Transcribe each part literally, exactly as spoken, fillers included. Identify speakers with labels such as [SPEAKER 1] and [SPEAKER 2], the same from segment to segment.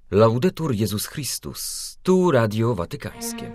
[SPEAKER 1] Laudetur Jezus Chrystus, tu Radio Watykańskie.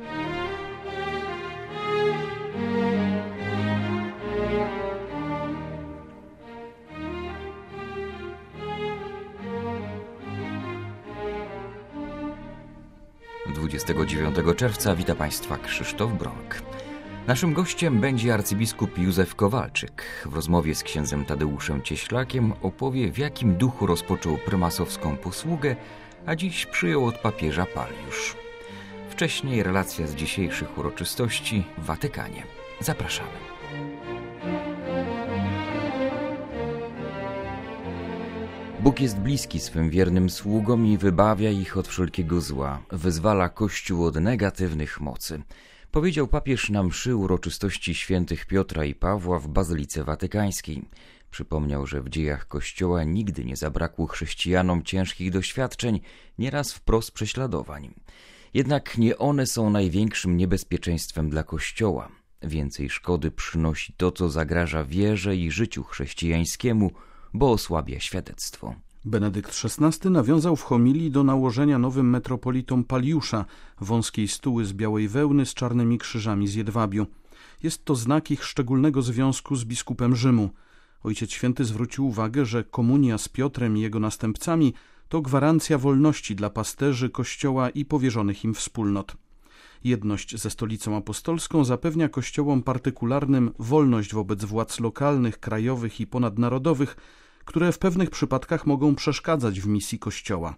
[SPEAKER 1] dwudziestego dziewiątego czerwca wita Państwa Krzysztof Bronk. Naszym gościem będzie arcybiskup Józef Kowalczyk. W rozmowie z księdzem Tadeuszem Cieślakiem opowie, w jakim duchu rozpoczął prymasowską posługę, a dziś przyjął od papieża paliusz. Wcześniej relacja z dzisiejszych uroczystości w Watykanie. Zapraszamy. Bóg jest bliski swym wiernym sługom i wybawia ich od wszelkiego zła, wyzwala Kościół od negatywnych mocy. Powiedział papież na mszy uroczystości świętych Piotra i Pawła w Bazylice Watykańskiej. Przypomniał, że w dziejach Kościoła nigdy nie zabrakło chrześcijanom ciężkich doświadczeń, nieraz wprost prześladowań. Jednak nie one są największym niebezpieczeństwem dla Kościoła. Więcej szkody przynosi to, co zagraża wierze i życiu chrześcijańskiemu, bo osłabia świadectwo.
[SPEAKER 2] Benedykt szesnasty nawiązał w homilii do nałożenia nowym metropolitom paliusza, wąskiej stuły z białej wełny z czarnymi krzyżami z jedwabiu. Jest to znak ich szczególnego związku z biskupem Rzymu. Ojciec Święty zwrócił uwagę, że komunia z Piotrem i jego następcami to gwarancja wolności dla pasterzy Kościoła i powierzonych im wspólnot. Jedność ze Stolicą Apostolską zapewnia kościołom partykularnym wolność wobec władz lokalnych, krajowych i ponadnarodowych, które w pewnych przypadkach mogą przeszkadzać w misji Kościoła.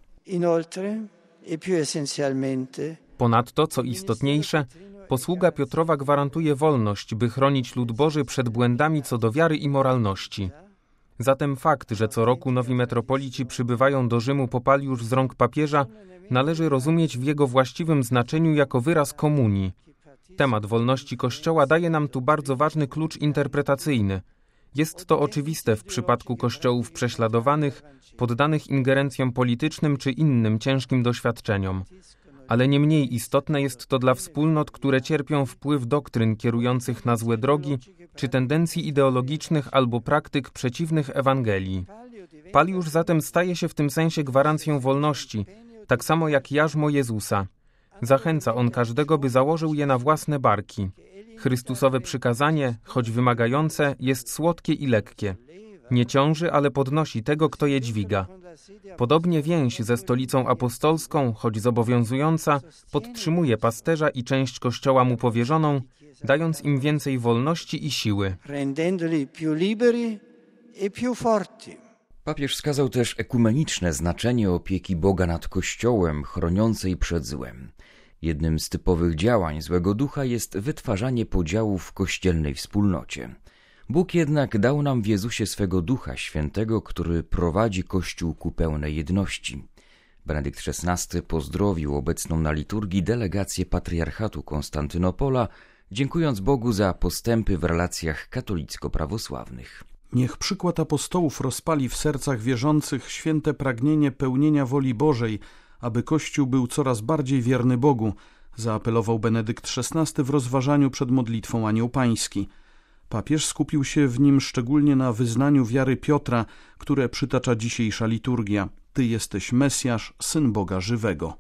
[SPEAKER 3] Ponadto, co istotniejsze, posługa Piotrowa gwarantuje wolność, by chronić lud Boży przed błędami co do wiary i moralności. Zatem fakt, że co roku nowi metropolici przybywają do Rzymu po paliusz z rąk papieża, należy rozumieć w jego właściwym znaczeniu jako wyraz komunii. Temat wolności Kościoła daje nam tu bardzo ważny klucz interpretacyjny. Jest to oczywiste w przypadku kościołów prześladowanych, poddanych ingerencjom politycznym czy innym ciężkim doświadczeniom. Ale nie mniej istotne jest to dla wspólnot, które cierpią wpływ doktryn kierujących na złe drogi, czy tendencji ideologicznych albo praktyk przeciwnych Ewangelii. Paliusz zatem staje się w tym sensie gwarancją wolności, tak samo jak jarzmo Jezusa. Zachęca on każdego, by założył je na własne barki. Chrystusowe przykazanie, choć wymagające, jest słodkie i lekkie. Nie ciąży, ale podnosi tego, kto je dźwiga. Podobnie więź ze Stolicą Apostolską, choć zobowiązująca, podtrzymuje pasterza i część Kościoła mu powierzoną, dając im więcej wolności i siły.
[SPEAKER 1] Papież wskazał też ekumeniczne znaczenie opieki Boga nad Kościołem, chroniącej przed złem. Jednym z typowych działań złego ducha jest wytwarzanie podziałów w kościelnej wspólnocie. Bóg jednak dał nam w Jezusie swego Ducha Świętego, który prowadzi Kościół ku pełnej jedności. Benedykt szesnasty pozdrowił obecną na liturgii delegację Patriarchatu Konstantynopola, dziękując Bogu za postępy w relacjach katolicko-prawosławnych.
[SPEAKER 2] Niech przykład apostołów rozpali w sercach wierzących święte pragnienie pełnienia woli Bożej, aby Kościół był coraz bardziej wierny Bogu, zaapelował Benedykt szesnasty w rozważaniu przed modlitwą Anioł Pański. Papież skupił się w nim szczególnie na wyznaniu wiary Piotra, które przytacza dzisiejsza liturgia. Ty jesteś Mesjasz, Syn Boga żywego.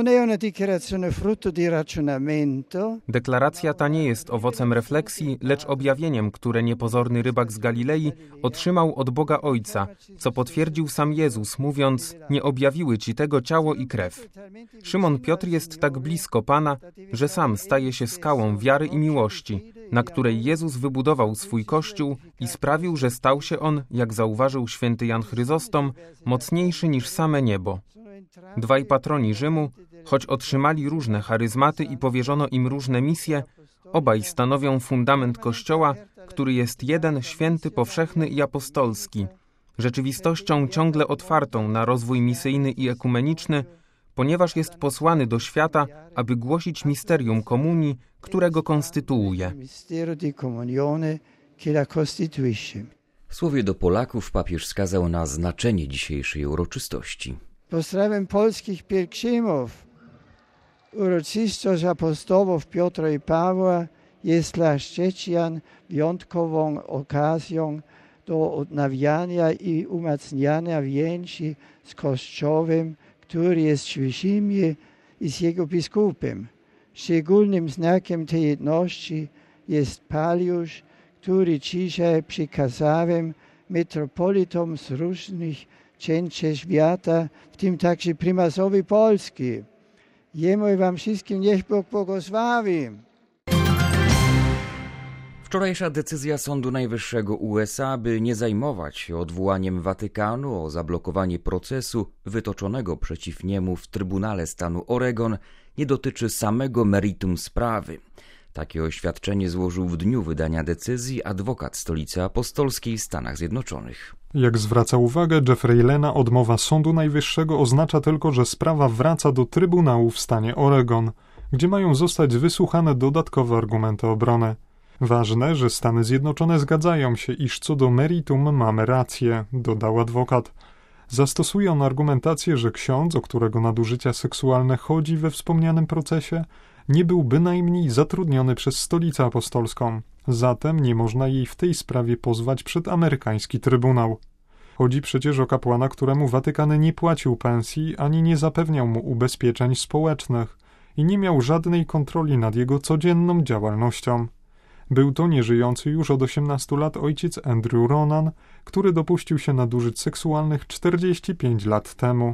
[SPEAKER 3] Deklaracja ta nie jest owocem refleksji, lecz objawieniem, które niepozorny rybak z Galilei otrzymał od Boga Ojca, co potwierdził sam Jezus, mówiąc: nie objawiły ci tego ciało i krew. Szymon Piotr jest tak blisko Pana, że sam staje się skałą wiary i miłości, na której Jezus wybudował swój Kościół i sprawił, że stał się on, jak zauważył święty Jan Chryzostom, mocniejszy niż same niebo. Dwaj patroni Rzymu, choć otrzymali różne charyzmaty i powierzono im różne misje, obaj stanowią fundament Kościoła, który jest jeden, święty, powszechny i apostolski, rzeczywistością ciągle otwartą na rozwój misyjny i ekumeniczny, ponieważ jest posłany do świata, aby głosić misterium komunii, które go konstytuuje.
[SPEAKER 1] W słowie do Polaków papież wskazał na znaczenie dzisiejszej uroczystości.
[SPEAKER 4] Pozdrawiam polskich pielgrzymów. Uroczystość apostołów Piotra i Pawła jest dla chrześcijan wyjątkową okazją do odnawiania i umacniania więzi z Kościołem, który jest przy Rzymie i z jego biskupem. Szczególnym znakiem tej jedności jest Paliusz, który dzisiaj przekazałem metropolitom z różnych części świata, w tym także prymasowi Polski. Jemu i wam wszystkim niech Bóg błogosławi.
[SPEAKER 1] Wczorajsza decyzja Sądu Najwyższego U S A, by nie zajmować się odwołaniem Watykanu o zablokowanie procesu wytoczonego przeciw niemu w Trybunale Stanu Oregon, nie dotyczy samego meritum sprawy. Takie oświadczenie złożył w dniu wydania decyzji adwokat Stolicy Apostolskiej w Stanach Zjednoczonych.
[SPEAKER 5] Jak zwraca uwagę Jeffrey Lena, odmowa Sądu Najwyższego oznacza tylko, że sprawa wraca do Trybunału w stanie Oregon, gdzie mają zostać wysłuchane dodatkowe argumenty obrony. Ważne, że Stany Zjednoczone zgadzają się, iż co do meritum mamy rację, dodał adwokat. Zastosuje on argumentację, że ksiądz, o którego nadużycia seksualne chodzi we wspomnianym procesie, nie był bynajmniej zatrudniony przez Stolicę Apostolską. Zatem nie można jej w tej sprawie pozwać przed amerykański trybunał. Chodzi przecież o kapłana, któremu Watykan nie płacił pensji ani nie zapewniał mu ubezpieczeń społecznych i nie miał żadnej kontroli nad jego codzienną działalnością. Był to nieżyjący już od osiemnastu lat ojciec Andrew Ronan, który dopuścił się nadużyć seksualnych czterdzieści pięć lat temu.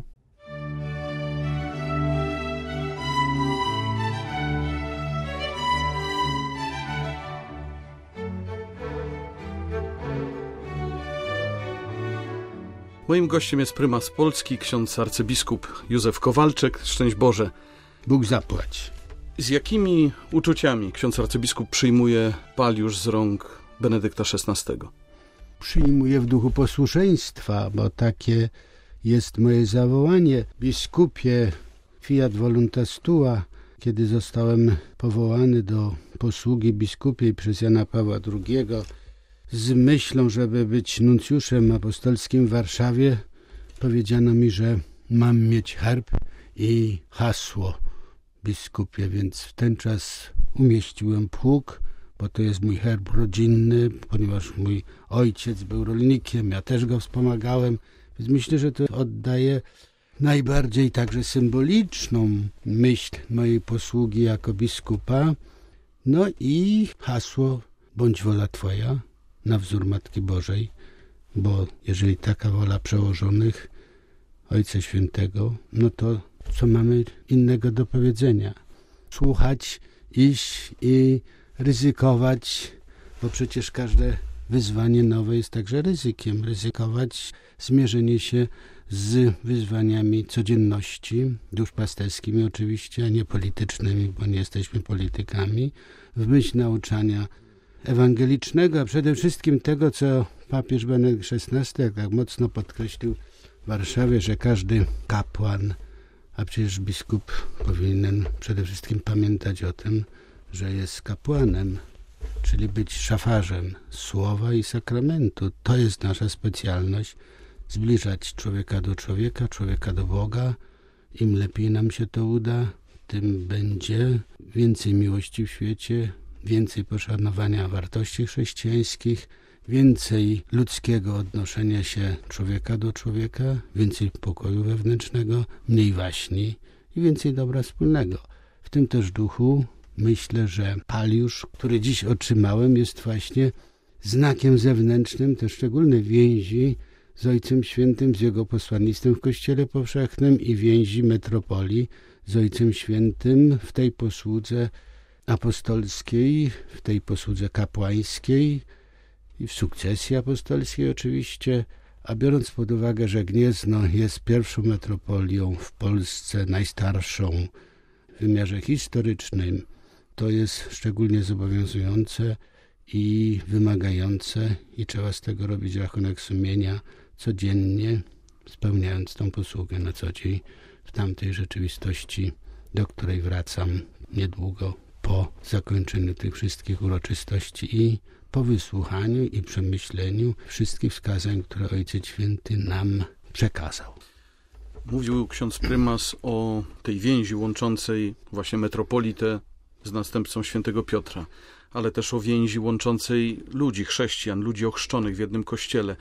[SPEAKER 2] Moim gościem jest prymas Polski, ksiądz arcybiskup Józef Kowalczyk. Szczęść Boże.
[SPEAKER 6] Bóg zapłać.
[SPEAKER 2] Z jakimi uczuciami ksiądz arcybiskup przyjmuje paliusz z rąk Benedykta szesnastego?
[SPEAKER 6] Przyjmuję w duchu posłuszeństwa, bo takie jest moje zawołanie. Biskupie, fiat voluntas tua, kiedy zostałem powołany do posługi biskupiej przez Jana Pawła drugiego, z myślą, żeby być nuncjuszem apostolskim w Warszawie, powiedziano mi, że mam mieć herb i hasło biskupie, więc w ten czas umieściłem pług, bo to jest mój herb rodzinny, ponieważ mój ojciec był rolnikiem, ja też go wspomagałem, więc myślę, że to oddaje najbardziej także symboliczną myśl mojej posługi jako biskupa. No i hasło bądź wola Twoja, na wzór Matki Bożej, bo jeżeli taka wola przełożonych Ojca Świętego, no to co mamy innego do powiedzenia? Słuchać, iść i ryzykować, bo przecież każde wyzwanie nowe jest także ryzykiem. Ryzykować zmierzenie się z wyzwaniami codzienności, duszpasterskimi oczywiście, a nie politycznymi, bo nie jesteśmy politykami, w myśl nauczania ewangelicznego, a przede wszystkim tego, co papież Benedykt szesnasty jak tak mocno podkreślił w Warszawie, że każdy kapłan, a przecież biskup powinien przede wszystkim pamiętać o tym, że jest kapłanem, czyli być szafarzem słowa i sakramentu. To jest nasza specjalność, zbliżać człowieka do człowieka, człowieka do Boga. Im lepiej nam się to uda, tym będzie więcej miłości w świecie, więcej poszanowania wartości chrześcijańskich, więcej ludzkiego odnoszenia się człowieka do człowieka, więcej pokoju wewnętrznego, mniej waśni i więcej dobra wspólnego. W tym też duchu myślę, że paliusz, który dziś otrzymałem, jest właśnie znakiem zewnętrznym te szczególne więzi z Ojcem Świętym, z jego posłannictwem w Kościele Powszechnym i więzi metropolii z Ojcem Świętym w tej posłudze apostolskiej, w tej posłudze kapłańskiej i w sukcesji apostolskiej oczywiście, a biorąc pod uwagę, że Gniezno jest pierwszą metropolią w Polsce, najstarszą w wymiarze historycznym, to jest szczególnie zobowiązujące i wymagające i trzeba z tego robić rachunek sumienia codziennie, spełniając tą posługę na co dzień w tamtej rzeczywistości, do której wracam niedługo po zakończeniu tych wszystkich uroczystości i po wysłuchaniu i przemyśleniu wszystkich wskazań, które Ojciec Święty nam przekazał.
[SPEAKER 2] Mówił ksiądz prymas o tej więzi łączącej właśnie metropolitę z następcą świętego Piotra, ale też o więzi łączącej ludzi, chrześcijan, ludzi ochrzczonych w jednym kościele.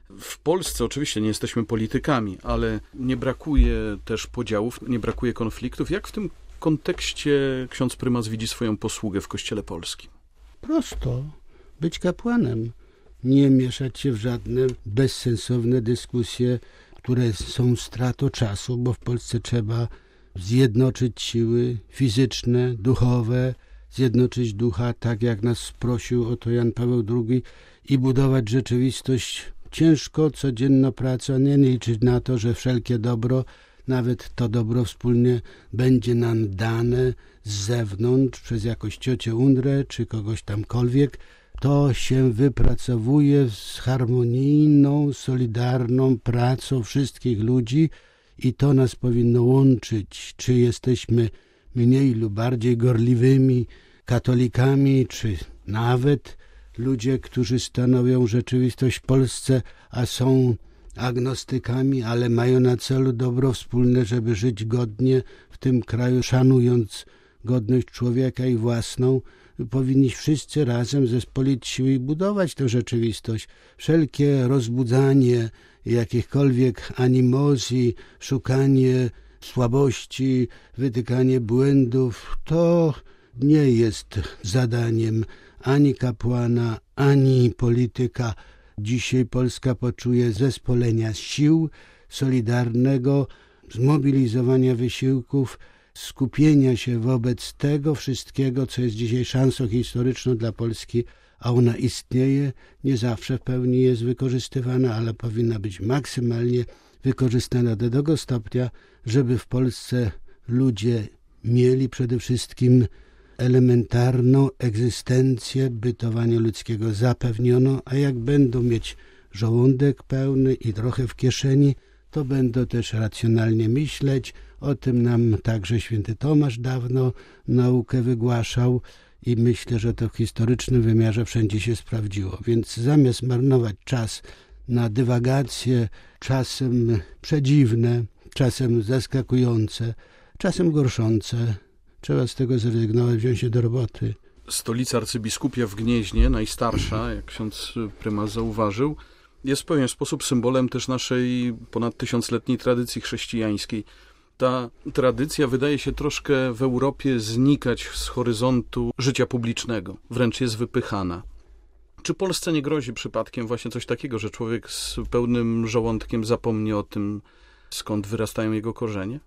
[SPEAKER 2] W Polsce oczywiście nie jesteśmy politykami, ale nie brakuje też podziałów, nie brakuje konfliktów. Jak w tym kontekście ksiądz prymas widzi swoją posługę w Kościele polskim?
[SPEAKER 6] Prosto. Być kapłanem. Nie mieszać się w żadne bezsensowne dyskusje, które są stratą czasu, bo w Polsce trzeba zjednoczyć siły fizyczne, duchowe, zjednoczyć ducha, tak jak nas prosił o to Jan Paweł drugi, i budować rzeczywistość ciężko, codzienna praca, nie liczyć na to, że wszelkie dobro, nawet to dobro wspólnie, będzie nam dane z zewnątrz, przez jakąś ciocię Undrę, czy kogoś tamkolwiek. To się wypracowuje z harmonijną, solidarną pracą wszystkich ludzi i to nas powinno łączyć, czy jesteśmy mniej lub bardziej gorliwymi katolikami, czy nawet ludzie, którzy stanowią rzeczywistość w Polsce, a są agnostykami, ale mają na celu dobro wspólne, żeby żyć godnie w tym kraju, szanując godność człowieka i własną. Powinniśmy wszyscy razem zespolić siły i budować tę rzeczywistość. Wszelkie rozbudzanie jakichkolwiek animozji, szukanie słabości, wytykanie błędów, to nie jest zadaniem ani kapłana, ani polityka. Dzisiaj Polska poczuje zespolenia sił, solidarnego, zmobilizowania wysiłków, skupienia się wobec tego wszystkiego, co jest dzisiaj szansą historyczną dla Polski, a ona istnieje, nie zawsze w pełni jest wykorzystywana, ale powinna być maksymalnie wykorzystana do tego stopnia, żeby w Polsce ludzie mieli przede wszystkim elementarną egzystencję bytowania ludzkiego zapewnioną, a jak będą mieć żołądek pełny i trochę w kieszeni, to będą też racjonalnie myśleć. O tym nam także święty Tomasz dawno naukę wygłaszał i myślę, że to w historycznym wymiarze wszędzie się sprawdziło. Więc zamiast marnować czas na dywagacje, czasem przedziwne, czasem zaskakujące, czasem gorszące, trzeba z tego zrezygnować, wziąć się do roboty.
[SPEAKER 2] Stolica arcybiskupia w Gnieźnie, najstarsza, jak ksiądz prymas zauważył, jest w pewien sposób symbolem też naszej ponad tysiącletniej tradycji chrześcijańskiej. Ta tradycja wydaje się troszkę w Europie znikać z horyzontu życia publicznego, wręcz jest wypychana. Czy Polsce nie grozi przypadkiem właśnie coś takiego, że człowiek z pełnym żołądkiem zapomni o tym, skąd wyrastają jego korzenie?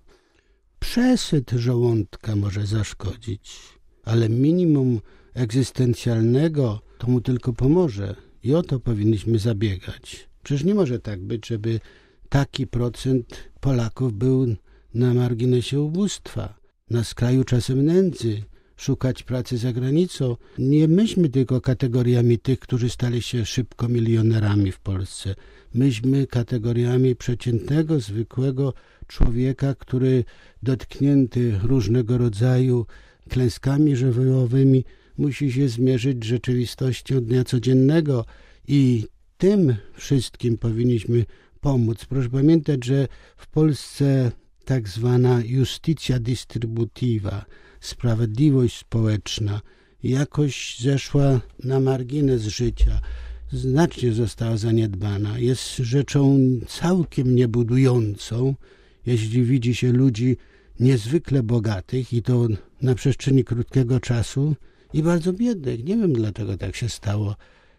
[SPEAKER 6] Przesyt żołądka może zaszkodzić, ale minimum egzystencjalnego to mu tylko pomoże i o to powinniśmy zabiegać. Przecież nie może tak być, żeby taki procent Polaków był na marginesie ubóstwa, na skraju czasem nędzy, szukać pracy za granicą. Nie myśmy tylko kategoriami tych, którzy stali się szybko milionerami w Polsce. Myśmy kategoriami przeciętnego, zwykłego człowieka, który dotknięty różnego rodzaju klęskami żywiołowymi musi się zmierzyć z rzeczywistością dnia codziennego i tym wszystkim powinniśmy pomóc. Proszę pamiętać, że w Polsce tak zwana justitia distributiva, sprawiedliwość społeczna, jakoś zeszła na margines życia, znacznie została zaniedbana. Jest rzeczą całkiem niebudującą, jeśli widzi się ludzi niezwykle bogatych i to na przestrzeni krótkiego czasu i bardzo biednych. Nie wiem, dlaczego tak się stało.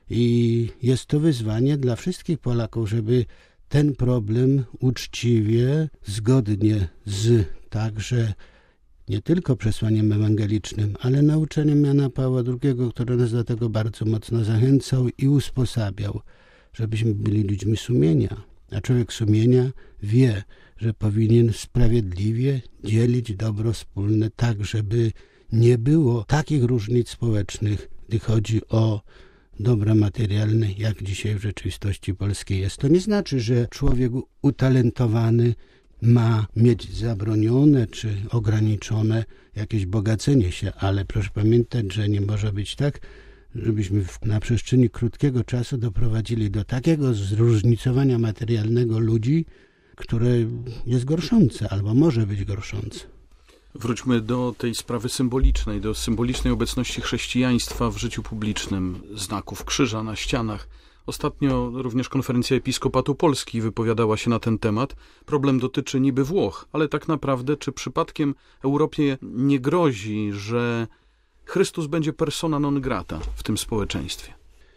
[SPEAKER 6] I jest to wyzwanie dla wszystkich Polaków, żeby ten problem uczciwie, zgodnie z także nie tylko przesłaniem ewangelicznym, ale nauczeniem Jana Pawła drugiego, który nas do tego bardzo mocno zachęcał i usposabiał, żebyśmy byli ludźmi sumienia. A człowiek sumienia wie, że powinien sprawiedliwie dzielić dobro wspólne tak, żeby nie było takich różnic społecznych, gdy chodzi o dobra materialne, jak dzisiaj w rzeczywistości polskiej jest. To nie znaczy, że człowiek utalentowany ma mieć zabronione czy ograniczone jakieś bogacenie się, ale proszę pamiętać, że nie może być tak, żebyśmy na przestrzeni krótkiego czasu doprowadzili do takiego zróżnicowania materialnego ludzi, które jest gorszące albo może być gorszące.
[SPEAKER 2] Wróćmy do tej sprawy symbolicznej, do symbolicznej obecności chrześcijaństwa w życiu publicznym, znaków krzyża na ścianach. Ostatnio również Konferencja Episkopatu Polski wypowiadała się na ten temat. Problem dotyczy niby Włoch, ale tak naprawdę czy przypadkiem Europie nie grozi, że Chrystus będzie persona non grata w tym społeczeństwie?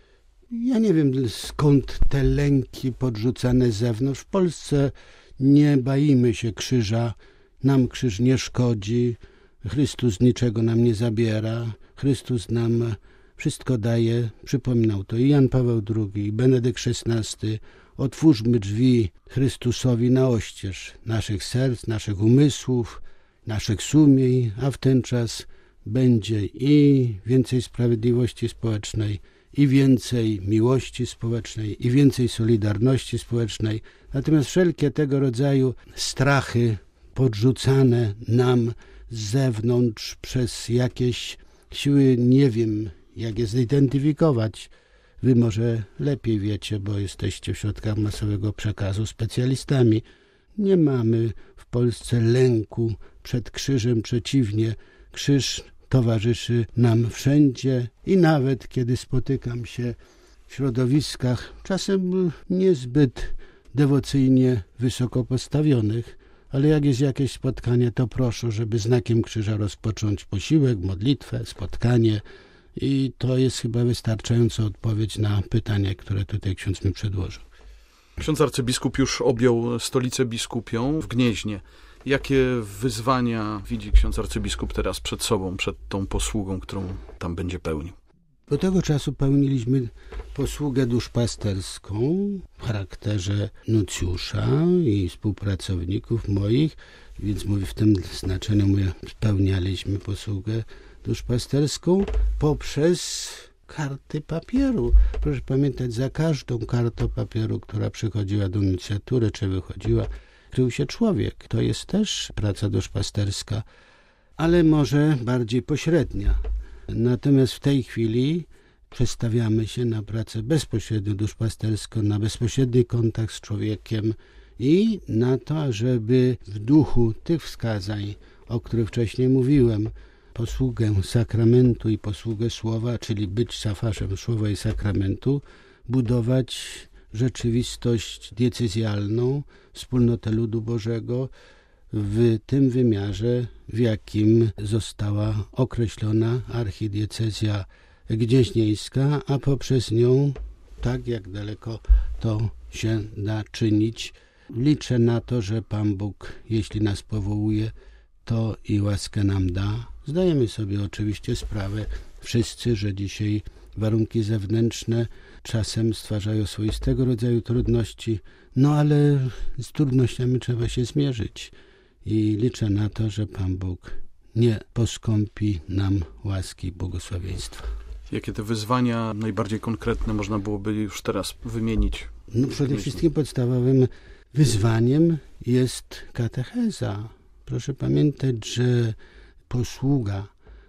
[SPEAKER 6] Ja nie wiem, skąd te lęki podrzucane z zewnątrz. W Polsce nie boimy się krzyża, nam krzyż nie szkodzi, Chrystus niczego nam nie zabiera, Chrystus nam wszystko daje. Przypominał to i Jan Paweł drugi, i Benedykt szesnasty. Otwórzmy drzwi Chrystusowi na oścież naszych serc, naszych umysłów, naszych sumień, a w ten czas będzie i więcej sprawiedliwości społecznej, i więcej miłości społecznej, i więcej solidarności społecznej. Natomiast wszelkie tego rodzaju strachy podrzucane nam z zewnątrz przez jakieś siły, nie wiem jak je zidentyfikować. Wy może lepiej wiecie, bo jesteście w środkach masowego przekazu specjalistami. Nie mamy w Polsce lęku przed krzyżem, przeciwnie, krzyż towarzyszy nam wszędzie i nawet kiedy spotykam się w środowiskach czasem niezbyt dewocyjnie wysoko postawionych, ale jak jest jakieś spotkanie, to proszę, żeby znakiem krzyża rozpocząć posiłek, modlitwę, spotkanie i to jest chyba wystarczająca odpowiedź na pytanie, które tutaj ksiądz mi przedłożył.
[SPEAKER 2] Ksiądz arcybiskup już objął stolicę biskupią w Gnieźnie. Jakie wyzwania widzi ksiądz arcybiskup teraz przed sobą, przed tą posługą, którą tam będzie pełnił?
[SPEAKER 6] Do tego czasu pełniliśmy posługę duszpasterską w charakterze nucjusza i współpracowników moich, więc mówię, w tym znaczeniu my spełnialiśmy posługę duszpasterską poprzez karty papieru. Proszę pamiętać, za każdą kartą papieru, która przychodziła do nuncjatury, czy wychodziła, krył się człowiek. To jest też praca duszpasterska, ale może bardziej pośrednia. Natomiast w tej chwili przestawiamy się na pracę bezpośrednio duszpasterską, na bezpośredni kontakt z człowiekiem i na to, żeby w duchu tych wskazań, o których wcześniej mówiłem, posługę sakramentu i posługę słowa, czyli być szafarzem słowa i sakramentu, budować rzeczywistość diecezjalną, wspólnotę ludu Bożego w tym wymiarze, w jakim została określona archidiecezja gnieźnieńska, a poprzez nią, tak jak daleko to się da czynić. Liczę na to, że Pan Bóg, jeśli nas powołuje, to i łaskę nam da. Zdajemy sobie oczywiście sprawę wszyscy, że dzisiaj warunki zewnętrzne czasem stwarzają swoistego rodzaju trudności, no ale z trudnościami trzeba się zmierzyć i liczę na to, że Pan Bóg nie poskąpi nam łaski i błogosławieństwa.
[SPEAKER 2] Jakie te wyzwania najbardziej konkretne można byłoby już teraz wymienić?
[SPEAKER 6] No przede wszystkim podstawowym wyzwaniem jest katecheza. Proszę pamiętać, że posługa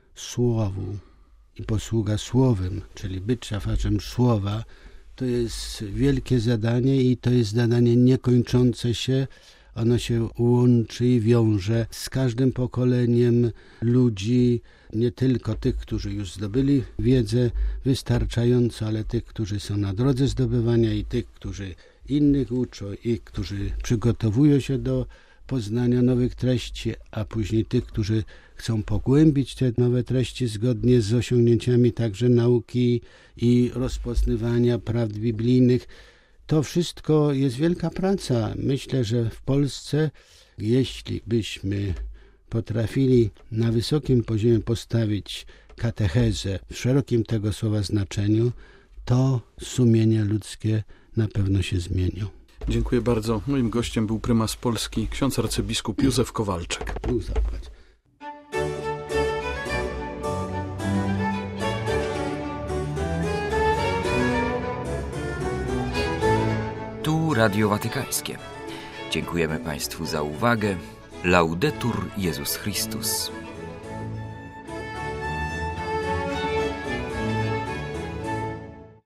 [SPEAKER 6] słowu i posługa słowem, czyli być szafarzem słowa, to jest wielkie zadanie i to jest zadanie niekończące się. Ono się łączy i wiąże z każdym pokoleniem ludzi, nie tylko tych, którzy już zdobyli wiedzę wystarczająco, ale tych, którzy są na drodze zdobywania i tych, którzy innych uczą i którzy przygotowują się do poznania nowych treści, a później tych, którzy chcą pogłębić te nowe treści zgodnie z osiągnięciami także nauki i rozpoznawania prawd biblijnych. To wszystko jest wielka praca. Myślę, że w Polsce, jeśli byśmy potrafili na wysokim poziomie postawić katechezę w szerokim tego słowa znaczeniu, to sumienia ludzkie na pewno się zmienią.
[SPEAKER 2] Dziękuję bardzo. Moim gościem był prymas Polski, ksiądz arcybiskup Józef Kowalczyk.
[SPEAKER 6] Bóg zapłać.
[SPEAKER 1] Tu Radio Watykańskie. Dziękujemy Państwu za uwagę. Laudetur Jezus Chrystus.